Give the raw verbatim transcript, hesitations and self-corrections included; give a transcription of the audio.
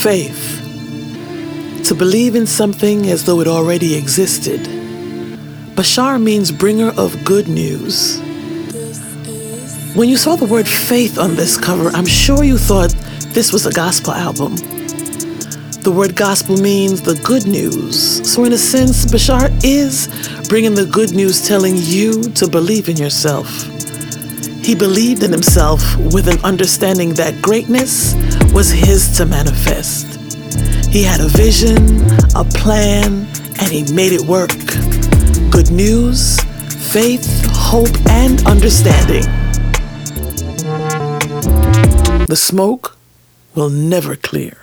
Faith. To believe in something as though it already existed. Bashar means bringer of good news. When you saw the word faith on this cover, I'm sure you thought this was a gospel album. The word gospel means the good news. So in a sense, Bashar is bringing the good news, telling you to believe in yourself. He believed in himself with an understanding that greatness was his to manifest. He had a vision, a plan, and he made it work. Good news, faith, hope, and understanding. The smoke will never clear.